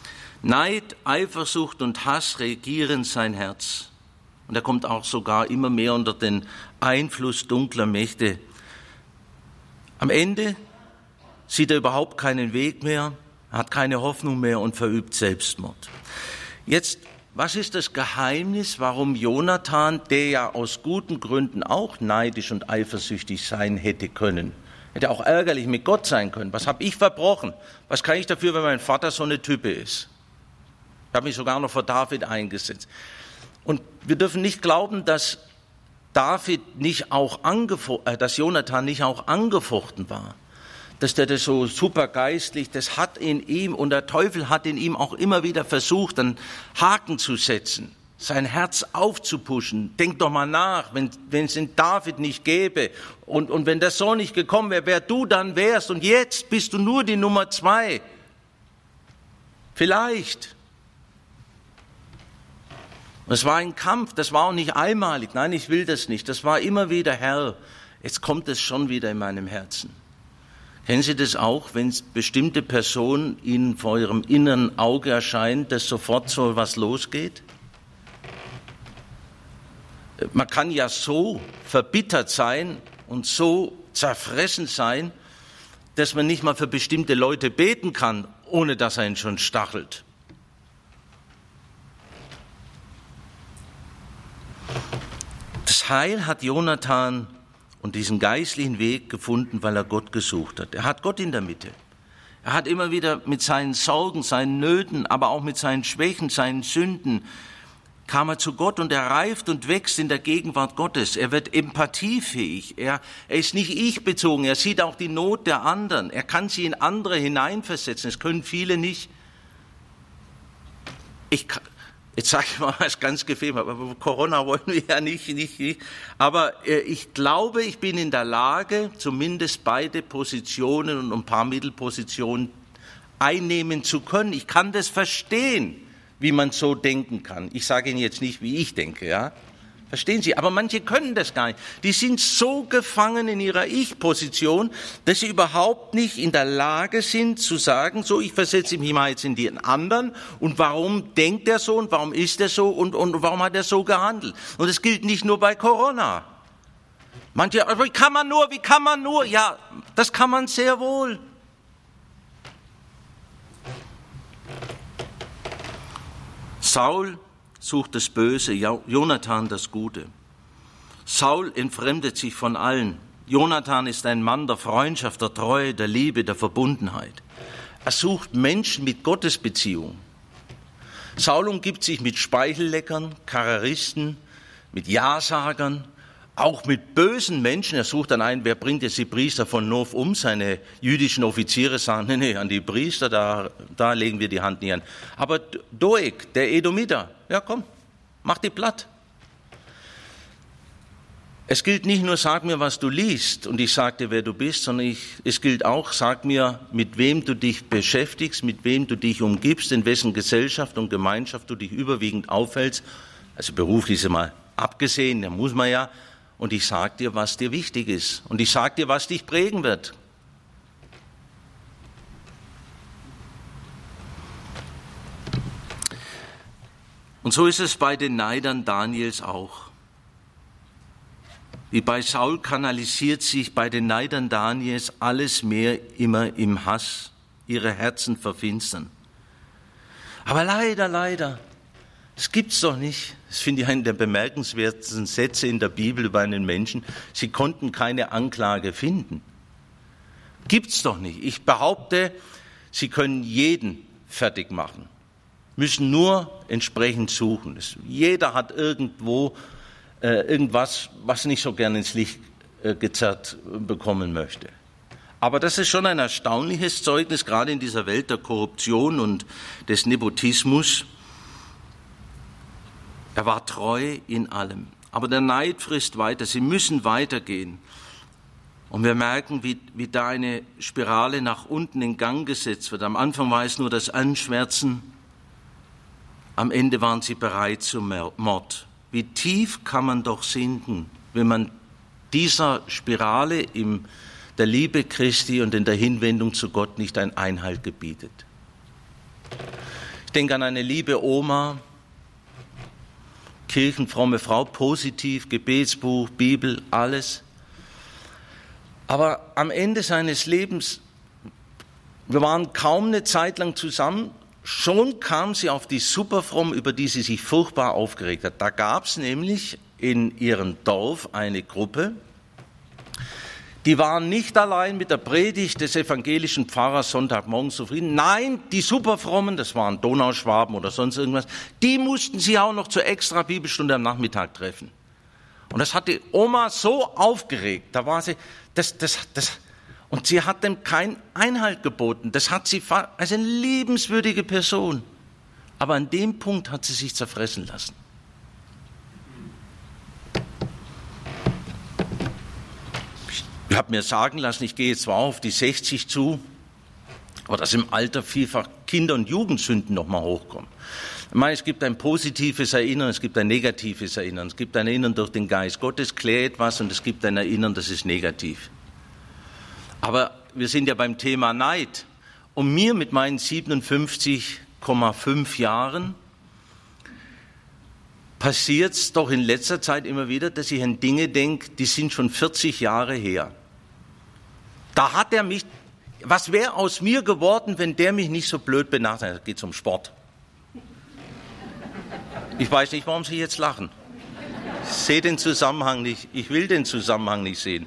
Neid, Eifersucht und Hass regieren sein Herz. Und er kommt auch sogar immer mehr unter den Einfluss dunkler Mächte. Am Ende sieht er überhaupt keinen Weg mehr, hat keine Hoffnung mehr und verübt Selbstmord. Jetzt, was ist das Geheimnis, warum Jonathan, der ja aus guten Gründen auch neidisch und eifersüchtig sein hätte können, hätte auch ärgerlich mit Gott sein können. Was habe ich verbrochen? Was kann ich dafür, wenn mein Vater so eine Type ist? Ich habe mich sogar noch vor David eingesetzt. Und wir dürfen nicht glauben, dass David nicht auch angefochten, äh, dass Jonathan nicht auch angefochten war. Dass der das so super geistlich, das hat in ihm, und der Teufel hat in ihm auch immer wieder versucht, einen Haken zu setzen, sein Herz aufzupuschen. Denk doch mal nach, wenn, wenn es den David nicht gäbe und, und wenn das so nicht gekommen wäre, wer du dann wärst, und jetzt bist du nur die Nummer zwei. Vielleicht. Es war ein Kampf, das war auch nicht einmalig. Nein, ich will das nicht. Das war immer wieder, Herr, jetzt kommt es schon wieder in meinem Herzen. Kennen Sie das auch, wenn bestimmte Personen Ihnen vor Ihrem inneren Auge erscheint, dass sofort so was losgeht? Man kann ja so verbittert sein und so zerfressen sein, dass man nicht mal für bestimmte Leute beten kann, ohne dass er ihn schon stachelt. Das Heil hat Jonathan und diesen geistlichen Weg gefunden, weil er Gott gesucht hat. Er hat Gott in der Mitte. Er hat immer wieder mit seinen Sorgen, seinen Nöten, aber auch mit seinen Schwächen, seinen Sünden, kam er zu Gott, und er reift und wächst in der Gegenwart Gottes. Er wird empathiefähig. Er, er ist nicht ich-bezogen. Er sieht auch die Not der anderen. Er kann sie in andere hineinversetzen. Das können viele nicht. Ich kann, Jetzt sage ich mal was ganz gefährlich, aber Corona wollen wir ja nicht, nicht, nicht. Aber äh, ich glaube, ich bin in der Lage, zumindest beide Positionen und ein paar Mittelpositionen einnehmen zu können. Ich kann das verstehen, wie man so denken kann. Ich sage Ihnen jetzt nicht, wie ich denke, ja. Verstehen Sie? Aber manche können das gar nicht. Die sind so gefangen in ihrer Ich-Position, dass sie überhaupt nicht in der Lage sind zu sagen, so, ich versetze mich mal jetzt in den anderen, und warum denkt er so und warum ist er so und, und warum hat er so gehandelt? Und das gilt nicht nur bei Corona. Manche, aber wie kann man nur, wie kann man nur? Ja, das kann man sehr wohl. Saul sucht das Böse, Jonathan das Gute. Saul entfremdet sich von allen. Jonathan ist ein Mann der Freundschaft, der Treue, der Liebe, der Verbundenheit. Er sucht Menschen mit Gottesbeziehung. Saul umgibt sich mit Speichelleckern, Karrieristen, mit Ja-Sagern, auch mit bösen Menschen. Er sucht dann einen, wer bringt jetzt die Priester von Nof um? Seine jüdischen Offiziere sagen, nee, nee, an die Priester, da, da legen wir die Hand nicht an. Aber Doeg, der Edomiter, ja komm, mach die platt. Es gilt nicht nur, sag mir, was du liest und ich sag dir, wer du bist, sondern ich, es gilt auch, sag mir, mit wem du dich beschäftigst, mit wem du dich umgibst, in wessen Gesellschaft und Gemeinschaft du dich überwiegend aufhältst. Also beruflich ist mal abgesehen, da muss man ja. Und ich sage dir, was dir wichtig ist. Und ich sage dir, was dich prägen wird. Und so ist es bei den Neidern Daniels auch. Wie bei Saul kanalisiert sich bei den Neidern Daniels alles mehr immer im Hass, ihre Herzen verfinstern. Aber leider, leider, das gibt's doch nicht. Das finde ich einen der bemerkenswertesten Sätze in der Bibel über einen Menschen. Sie konnten keine Anklage finden. Gibt's doch nicht. Ich behaupte, sie können jeden fertig machen, müssen nur entsprechend suchen. Jeder hat irgendwo äh, irgendwas, was nicht so gern ins Licht äh, gezerrt bekommen möchte. Aber das ist schon ein erstaunliches Zeugnis, gerade in dieser Welt der Korruption und des Nepotismus. Er war treu in allem. Aber der Neid frisst weiter. Sie müssen weitergehen. Und wir merken, wie, wie da eine Spirale nach unten in Gang gesetzt wird. Am Anfang war es nur das Anschwärzen. Am Ende waren sie bereit zum Mord. Wie tief kann man doch sinken, wenn man dieser Spirale in der Liebe Christi und in der Hinwendung zu Gott nicht ein Einhalt gebietet. Ich Ich denke an eine liebe Oma, kirchenfromme Frau, positiv, Gebetsbuch, Bibel, alles. Aber am Ende seines Lebens, wir waren kaum eine Zeit lang zusammen, schon kam sie auf die Superfromm, über die sie sich furchtbar aufgeregt hat. Da gab es nämlich in ihrem Dorf eine Gruppe, die waren nicht allein mit der Predigt des evangelischen Pfarrers Sonntagmorgens zufrieden. Nein, die Superfrommen, das waren Donauschwaben oder sonst irgendwas, die mussten sie auch noch zur extra Bibelstunde am Nachmittag treffen. Und das hat die Oma so aufgeregt, da war sie, das, das, das, und sie hat dem keinen Einhalt geboten. Das hat sie als eine liebenswürdige Person. Aber an dem Punkt hat sie sich zerfressen lassen. Ich habe mir sagen lassen, ich gehe zwar auf die sechzig zu, aber dass im Alter vielfach Kinder- und Jugendsünden nochmal hochkommen. Ich meine, es gibt ein positives Erinnern, es gibt ein negatives Erinnern. Es gibt ein Erinnern durch den Geist Gottes, klärt etwas, und es gibt ein Erinnern, das ist negativ. Aber wir sind ja beim Thema Neid. Und mir mit meinen siebenundfünfzig Komma fünf Jahren passiert es doch in letzter Zeit immer wieder, dass ich an Dinge denke, die sind schon vierzig Jahre her. Da hat er mich, was wäre aus mir geworden, wenn der mich nicht so blöd benachteiligt? Da geht es um Sport. Ich weiß nicht, warum Sie jetzt lachen. Ich sehe den Zusammenhang nicht, ich will den Zusammenhang nicht sehen.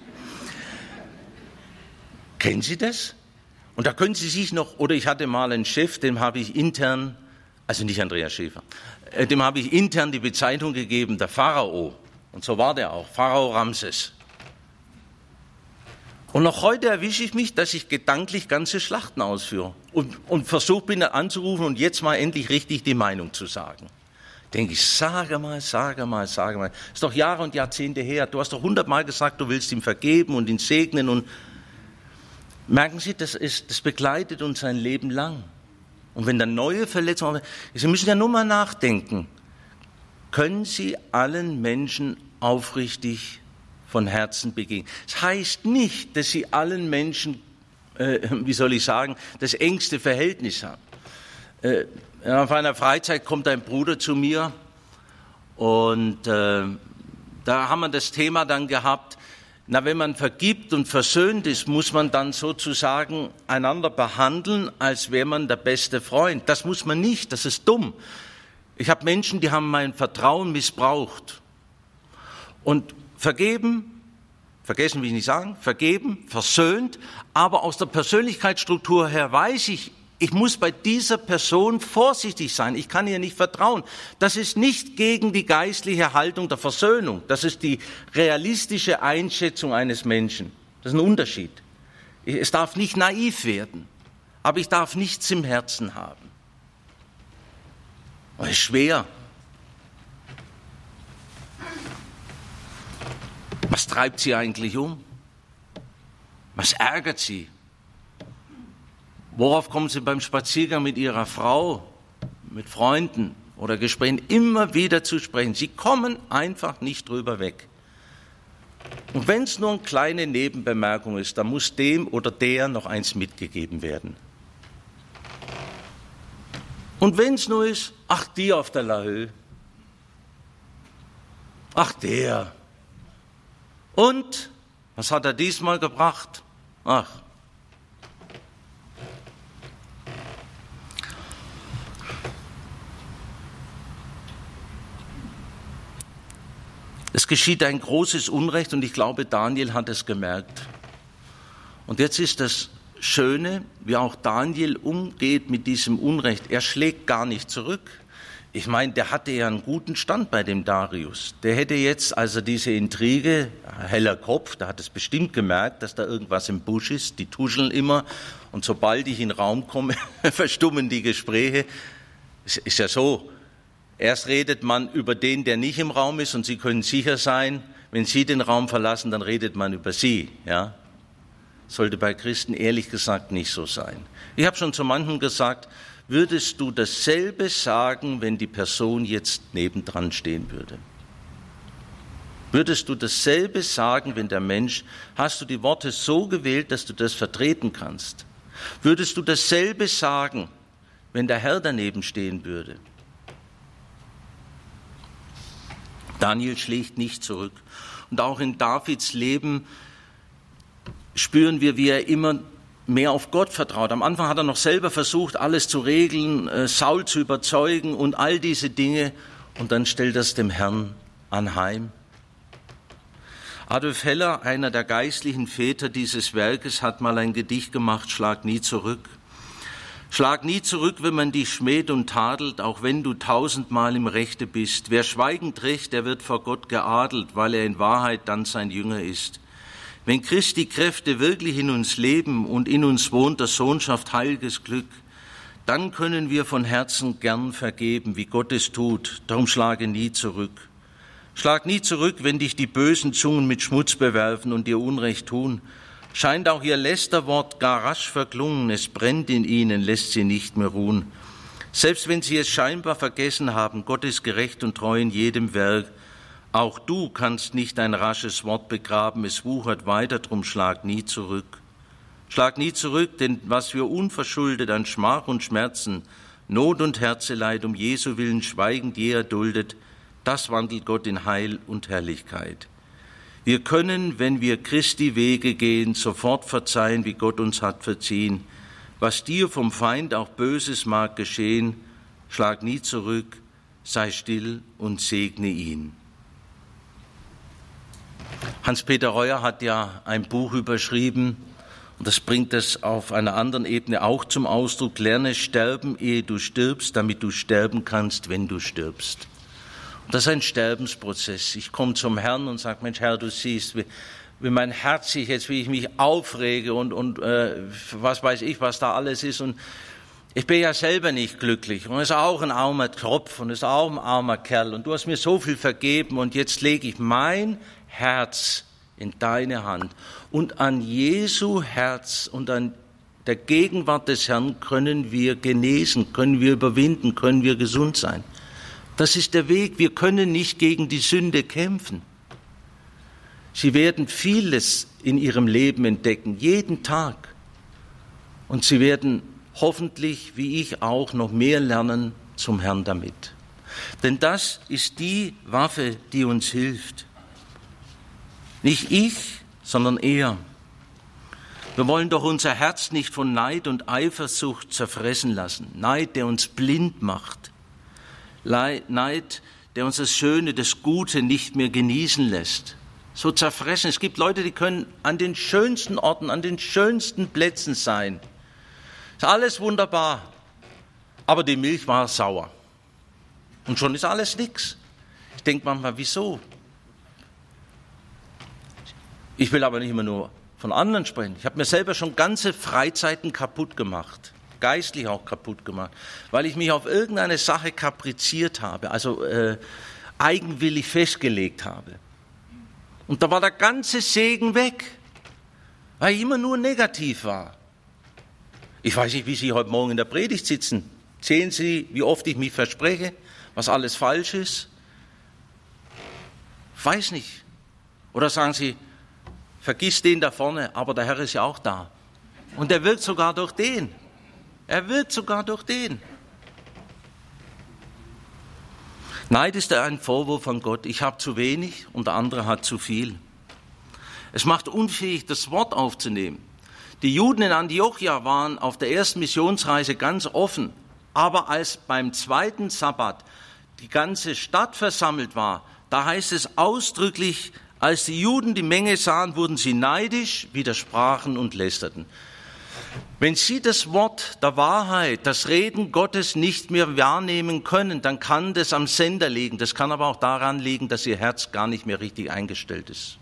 Kennen Sie das? Und da können Sie sich noch, oder ich hatte mal einen Chef, dem habe ich intern, also nicht Andreas Schäfer, dem habe ich intern die Bezeichnung gegeben, der Pharao. Und so war der auch, Pharao Ramses. Und noch heute erwische ich mich, dass ich gedanklich ganze Schlachten ausführe und, und versuche bin anzurufen und jetzt mal endlich richtig die Meinung zu sagen. Denke ich, sage mal, sage mal, sage mal. Ist doch Jahre und Jahrzehnte her. Du hast doch hundertmal gesagt, du willst ihm vergeben und ihn segnen. Und merken Sie, das, ist, das begleitet uns ein Leben lang. Und wenn dann neue Verletzungen, Sie müssen ja nur mal nachdenken. Können Sie allen Menschen aufrichtig von Herzen begegnen? Das heißt nicht, dass Sie allen Menschen, äh, wie soll ich sagen, das engste Verhältnis haben. Äh, auf einer Freizeit kommt ein Bruder zu mir und äh, da haben wir das Thema dann gehabt, na, wenn man vergibt und versöhnt ist, muss man dann sozusagen einander behandeln, als wäre man der beste Freund. Das muss man nicht, das ist dumm. Ich habe Menschen, die haben mein Vertrauen missbraucht. Und vergeben, vergessen will ich nicht sagen, vergeben, versöhnt, aber aus der Persönlichkeitsstruktur her weiß ich, ich muss bei dieser Person vorsichtig sein, ich kann ihr nicht vertrauen. Das ist nicht gegen die geistliche Haltung der Versöhnung, das ist die realistische Einschätzung eines Menschen. Das ist ein Unterschied. Es darf nicht naiv werden, aber ich darf nichts im Herzen haben. Das ist schwer. Was treibt Sie eigentlich um? Was ärgert Sie? Worauf kommen Sie beim Spaziergang mit Ihrer Frau, mit Freunden oder Gesprächen immer wieder zu sprechen? Sie kommen einfach nicht drüber weg. Und wenn es nur eine kleine Nebenbemerkung ist, dann muss dem oder der noch eins mitgegeben werden. Und wenn es nur ist, ach, die auf der Lahö, ach, der. Und, was hat er diesmal gebracht? Ach. Es geschieht ein großes Unrecht und ich glaube, Daniel hat es gemerkt. Und jetzt ist das Schöne, wie auch Daniel umgeht mit diesem Unrecht. Er schlägt gar nicht zurück. Ich meine, der hatte ja einen guten Stand bei dem Darius. Der hätte jetzt, also diese Intrige, heller Kopf, der hat es bestimmt gemerkt, dass da irgendwas im Busch ist. Die tuscheln immer und sobald ich in den Raum komme, verstummen die Gespräche. Es ist ja so. Erst redet man über den, der nicht im Raum ist, und Sie können sicher sein, wenn Sie den Raum verlassen, dann redet man über Sie. Ja? Sollte bei Christen ehrlich gesagt nicht so sein. Ich habe schon zu manchem gesagt, würdest du dasselbe sagen, wenn die Person jetzt nebendran stehen würde? Würdest du dasselbe sagen, wenn der Mensch, hast du die Worte so gewählt, dass du das vertreten kannst? Würdest du dasselbe sagen, wenn der Herr daneben stehen würde. Daniel schlägt nicht zurück. Und auch in Davids Leben spüren wir, wie er immer mehr auf Gott vertraut. Am Anfang hat er noch selber versucht, alles zu regeln, äh, Saul zu überzeugen und all diese Dinge. Und dann stellt er es dem Herrn anheim. Adolf Heller, einer der geistlichen Väter dieses Werkes, hat mal ein Gedicht gemacht, Schlag nie zurück. Schlag nie zurück, wenn man dich schmäht und tadelt, auch wenn du tausendmal im Rechte bist. Wer schweigend trägt, der wird vor Gott geadelt, weil er in Wahrheit dann sein Jünger ist. Wenn Christi Kräfte wirklich in uns leben und in uns wohnt der Sohnschaft heiliges Glück, dann können wir von Herzen gern vergeben, wie Gott es tut. Darum schlage nie zurück. Schlag nie zurück, wenn dich die bösen Zungen mit Schmutz bewerfen und dir Unrecht tun. Scheint auch ihr Lästerwort gar rasch verklungen, es brennt in ihnen, lässt sie nicht mehr ruhen. Selbst wenn sie es scheinbar vergessen haben, Gott ist gerecht und treu in jedem Werk. Auch du kannst nicht ein rasches Wort begraben, es wuchert weiter, drum schlag nie zurück. Schlag nie zurück, denn was wir unverschuldet an Schmach und Schmerzen, Not und Herzeleid um Jesu willen schweigend je erduldet, das wandelt Gott in Heil und Herrlichkeit. Wir können, wenn wir Christi Wege gehen, sofort verzeihen, wie Gott uns hat verziehen. Was dir vom Feind auch Böses mag geschehen, schlag nie zurück, sei still und segne ihn. Hans-Peter Reuer hat ja ein Buch überschrieben, und das bringt es auf einer anderen Ebene auch zum Ausdruck: Lerne sterben, ehe du stirbst, damit du sterben kannst, wenn du stirbst. Und das ist ein Sterbensprozess. Ich komme zum Herrn und sage, Mensch, Herr, du siehst, wie, wie mein Herz sich jetzt, wie ich mich aufrege und, und äh, was weiß ich, was da alles ist. Und ich bin ja selber nicht glücklich. Und es ist auch ein armer Tropf und es ist auch ein armer Kerl. Und du hast mir so viel vergeben und jetzt lege ich mein Herz in deine Hand. Und an Jesu Herz und an der Gegenwart des Herrn können wir genesen, können wir überwinden, können wir gesund sein. Das ist der Weg. Wir können nicht gegen die Sünde kämpfen. Sie werden vieles in ihrem Leben entdecken, jeden Tag. Und sie werden hoffentlich, wie ich auch, noch mehr lernen zum Herrn damit. Denn das ist die Waffe, die uns hilft. Nicht ich, sondern er. Wir wollen doch unser Herz nicht von Neid und Eifersucht zerfressen lassen. Neid, der uns blind macht. Neid, der uns das Schöne, das Gute nicht mehr genießen lässt. So zerfressen. Es gibt Leute, die können an den schönsten Orten, an den schönsten Plätzen sein. Ist alles wunderbar, aber die Milch war sauer. Und schon ist alles nix. Ich denke manchmal, wieso? Ich will aber nicht immer nur von anderen sprechen. Ich habe mir selber schon ganze Freizeiten kaputt gemacht. Geistlich auch kaputt gemacht, weil ich mich auf irgendeine Sache kapriziert habe, also äh, eigenwillig festgelegt habe. Und da war der ganze Segen weg, weil ich immer nur negativ war. Ich weiß nicht, wie Sie heute Morgen in der Predigt sitzen. Sehen Sie, wie oft ich mich verspreche, was alles falsch ist? Weiß nicht. Oder sagen Sie, vergiss den da vorne, aber der Herr ist ja auch da. Und er wirkt sogar durch den. Er wirkt sogar durch den. Neid ist ein Vorwurf an Gott. Ich habe zu wenig und der andere hat zu viel. Es macht unfähig, das Wort aufzunehmen. Die Juden in Antiochia waren auf der ersten Missionsreise ganz offen. Aber als beim zweiten Sabbat die ganze Stadt versammelt war, da heißt es ausdrücklich, als die Juden die Menge sahen, wurden sie neidisch, widersprachen und lästerten. Wenn Sie das Wort der Wahrheit, das Reden Gottes nicht mehr wahrnehmen können, dann kann das am Sender liegen. Das kann aber auch daran liegen, dass Ihr Herz gar nicht mehr richtig eingestellt ist.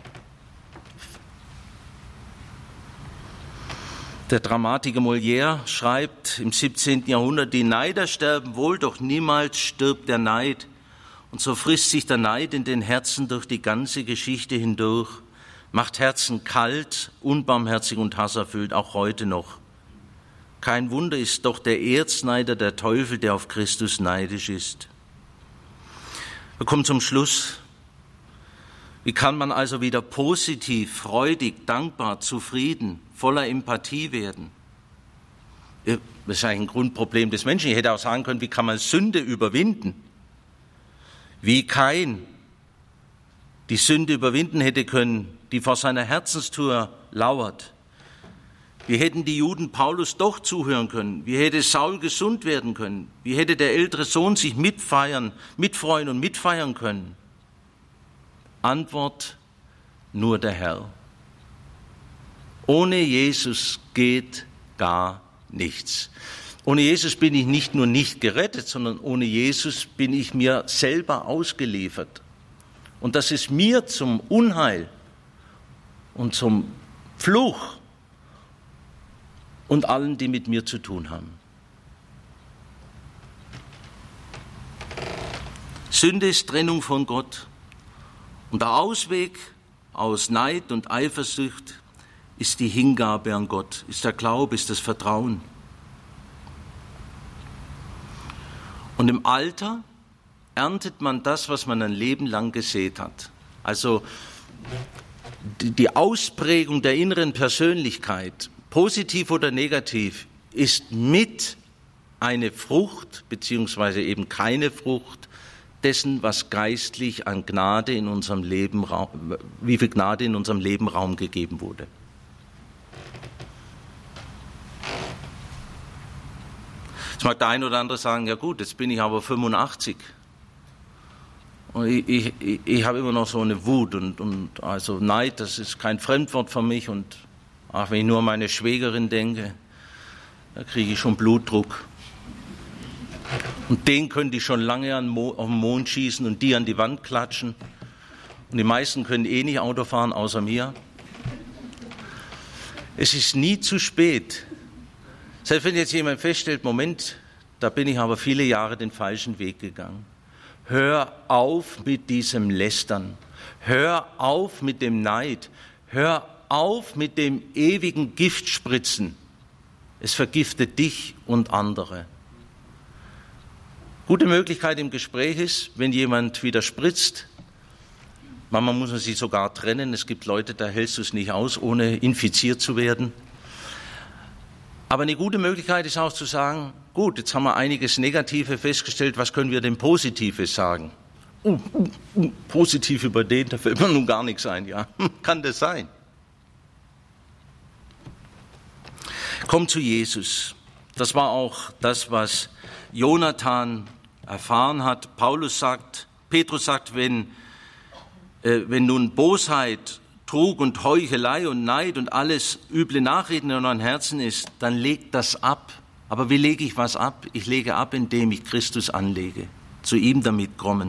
Der Dramatiker Molière schreibt im siebzehnten Jahrhundert, die Neider sterben wohl, doch niemals stirbt der Neid. Und so frisst sich der Neid in den Herzen durch die ganze Geschichte hindurch, macht Herzen kalt, unbarmherzig und hasserfüllt, auch heute noch. Kein Wunder ist doch der Erzneider der Teufel, der auf Christus neidisch ist. Wir kommen zum Schluss. Wie kann man also wieder positiv, freudig, dankbar, zufrieden, voller Empathie werden? Das ist eigentlich ein Grundproblem des Menschen. Ich hätte auch sagen können, wie kann man Sünde überwinden? Wie Kain die Sünde überwinden hätte können, die vor seiner Herzenstür lauert. Wie hätten die Juden Paulus doch zuhören können? Wie hätte Saul gesund werden können? Wie hätte der ältere Sohn sich mitfeiern, mitfreuen und mitfeiern können? Antwort: nur der Herr. Ohne Jesus geht gar nichts. Ohne Jesus bin ich nicht nur nicht gerettet, sondern ohne Jesus bin ich mir selber ausgeliefert. Und das ist mir zum Unheil und zum Fluch und allen, die mit mir zu tun haben. Sünde ist Trennung von Gott. Und der Ausweg aus Neid und Eifersucht ist die Hingabe an Gott, ist der Glaube, ist das Vertrauen. Und im Alter erntet man das, was man ein Leben lang gesät hat. Also die Ausprägung der inneren Persönlichkeit, positiv oder negativ, ist mit eine Frucht, beziehungsweise eben keine Frucht dessen, was geistlich an Gnade in unserem Leben, wie viel Gnade in unserem Leben Raum gegeben wurde. Jetzt mag der eine oder andere sagen, ja gut, jetzt bin ich aber fünfundachtzig. Und ich, ich, ich, ich habe immer noch so eine Wut und, und also Neid, das ist kein Fremdwort für mich. Und ach, wenn ich nur an meine Schwägerin denke, da kriege ich schon Blutdruck. Und den können die schon lange an Mo- auf den Mond schießen und die an die Wand klatschen. Und die meisten können eh nicht Auto fahren, außer mir. Es ist nie zu spät. Selbst wenn jetzt jemand feststellt, Moment, da bin ich aber viele Jahre den falschen Weg gegangen. Hör auf mit diesem Lästern. Hör auf mit dem Neid. Hör auf mit dem ewigen Giftspritzen. Es vergiftet dich und andere. Gute Möglichkeit im Gespräch ist, wenn jemand wieder spritzt. Manchmal muss man sich sogar trennen. Es gibt Leute, da hältst du es nicht aus, ohne infiziert zu werden. Aber eine gute Möglichkeit ist auch zu sagen, gut, jetzt haben wir einiges Negative festgestellt, was können wir denn Positives sagen? Uh, uh, uh, positiv über den, da fällt mir nun gar nichts ein, ja. Kann das sein? Komm zu Jesus. Das war auch das, was Jonathan erfahren hat. Paulus sagt, Petrus sagt, wenn, äh, wenn nun Bosheit, Trug und Heuchelei und Neid und alles üble Nachreden in euren Herzen ist, dann legt das ab. Aber wie lege ich was ab? Ich lege ab, indem ich Christus anlege, zu ihm damit kommen.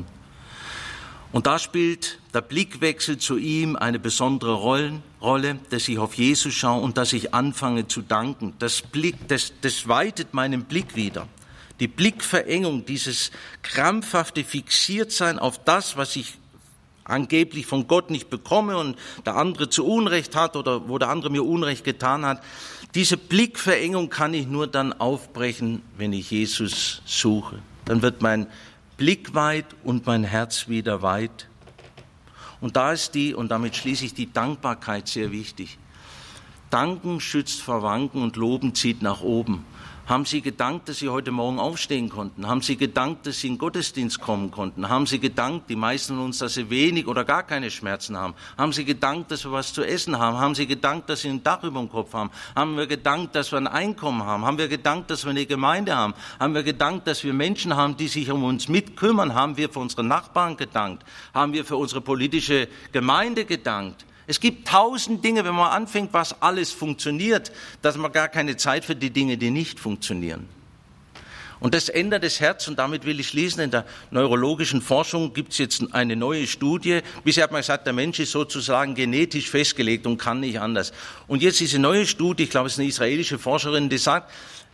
Und da spielt der Blickwechsel zu ihm eine besondere Rolle, dass ich auf Jesus schaue und dass ich anfange zu danken. Das, Blick, das, das weitet meinen Blick wieder. Die Blickverengung, dieses krampfhafte Fixiertsein auf das, was ich angeblich von Gott nicht bekomme und der andere zu Unrecht hat oder wo der andere mir Unrecht getan hat. Diese Blickverengung kann ich nur dann aufbrechen, wenn ich Jesus suche. Dann wird mein Blick weit und mein Herz wieder weit. Und da ist die, und damit schließe ich die Dankbarkeit sehr wichtig. Danken schützt vor Wanken und Loben zieht nach oben. Haben Sie gedankt, dass Sie heute Morgen aufstehen konnten? Haben Sie gedankt, dass Sie in den Gottesdienst kommen konnten? Haben Sie gedankt, die meisten von uns, dass sie wenig oder gar keine Schmerzen haben? Haben Sie gedankt, dass wir was zu essen haben? Haben Sie gedankt, dass Sie ein Dach über dem Kopf haben? Haben wir gedankt, dass wir ein Einkommen haben? Haben wir gedankt, dass wir eine Gemeinde haben? Haben wir gedankt, dass wir Menschen haben, die sich um uns mitkümmern? Haben wir für unsere Nachbarn gedankt? Haben wir für unsere politische Gemeinde gedankt? Es gibt tausend Dinge, wenn man anfängt, was alles funktioniert, dass man gar keine Zeit für die Dinge, die nicht funktionieren. Und das ändert das Herz und damit will ich schließen. In der neurologischen Forschung gibt es jetzt eine neue Studie. Bisher hat man gesagt, der Mensch ist sozusagen genetisch festgelegt und kann nicht anders. Und jetzt diese neue Studie, ich glaube, es ist eine israelische Forscherin, die sagt,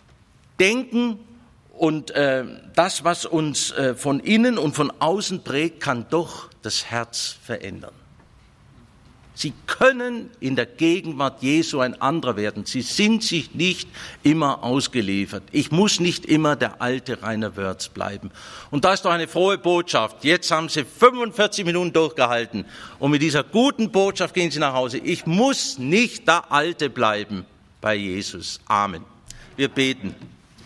Denken und äh, das, was uns äh, von innen und von außen prägt, kann doch das Herz verändern. Sie können in der Gegenwart Jesu ein anderer werden. Sie sind sich nicht immer ausgeliefert. Ich muss nicht immer der alte Rainer Wörz bleiben. Und da ist doch eine frohe Botschaft. Jetzt haben Sie fünfundvierzig Minuten durchgehalten. Und mit dieser guten Botschaft gehen Sie nach Hause. Ich muss nicht der Alte bleiben bei Jesus. Amen. Wir beten.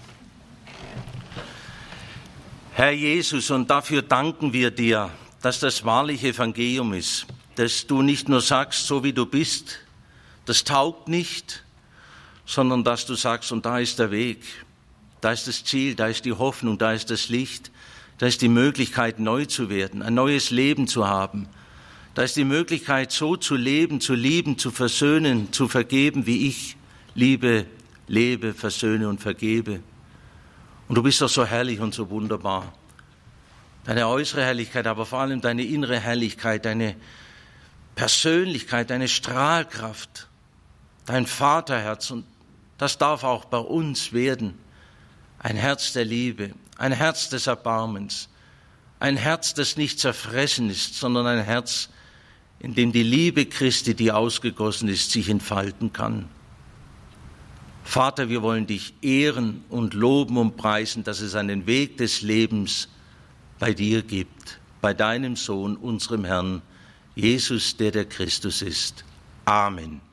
Herr Jesus, und dafür danken wir dir, dass das wahrliche Evangelium ist, dass du nicht nur sagst, so wie du bist, das taugt nicht, sondern dass du sagst, und da ist der Weg, da ist das Ziel, da ist die Hoffnung, da ist das Licht, da ist die Möglichkeit, neu zu werden, ein neues Leben zu haben. Da ist die Möglichkeit, so zu leben, zu lieben, zu versöhnen, zu vergeben, wie ich liebe, lebe, versöhne und vergebe. Und du bist doch so herrlich und so wunderbar. Deine äußere Herrlichkeit, aber vor allem deine innere Herrlichkeit, deine Persönlichkeit, deine Strahlkraft, dein Vaterherz. Und das darf auch bei uns werden. Ein Herz der Liebe, ein Herz des Erbarmens, ein Herz, das nicht zerfressen ist, sondern ein Herz, in dem die Liebe Christi, die ausgegossen ist, sich entfalten kann. Vater, wir wollen dich ehren und loben und preisen, dass es einen Weg des Lebens bei dir gibt, bei deinem Sohn, unserem Herrn, Jesus, der der Christus ist. Amen.